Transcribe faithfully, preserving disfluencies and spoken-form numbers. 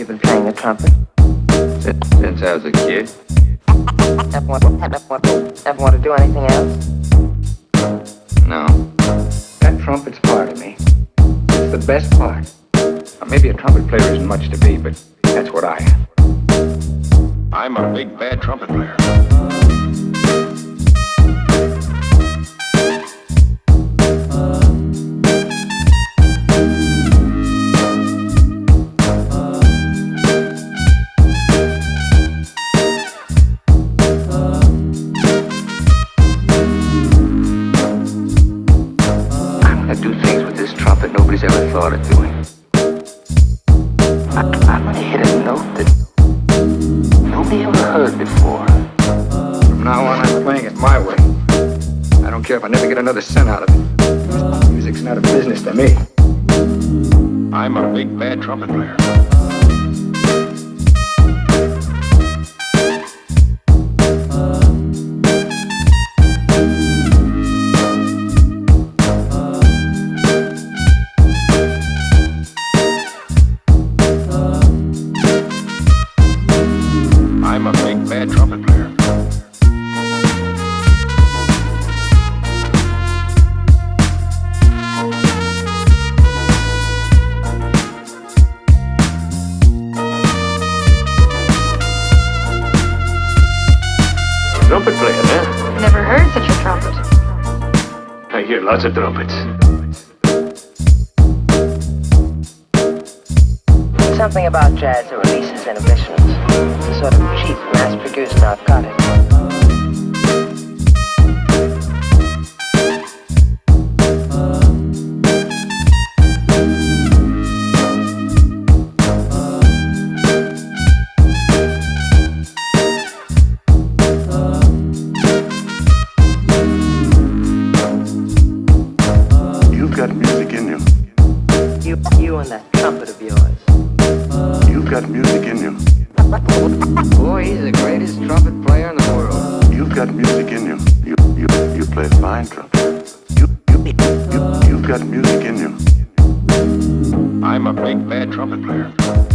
you been playing the trumpet? Since, since I was a kid. Ever want, ever want, ever want to do anything else? No. That trumpet's part of me. It's the best part. Now, maybe a trumpet player isn't much to be, but that's what I am. I'm a big bad trumpet player. Do things with this trumpet nobody's ever thought of doing. I, I'm gonna hit a note that nobody ever heard before. From now on, I'm playing it my way. I don't care if I never get another cent out of it. Music's not a business to me. I'm a big bad trumpet player. I'm a big bad trumpet player. Trumpet player, huh? Never heard such a trumpet. I hear lots of trumpets. Something about jazz that releases inhibitions. It's a sort of cheap, mass-produced narcotic. You've got music in you. You, you and that trumpet of yours. You've got music in you. Boy, he's the greatest trumpet player in the world. You've got music in you. You you you play fine trumpet. You you you you've got music in you. I'm a big bad trumpet player.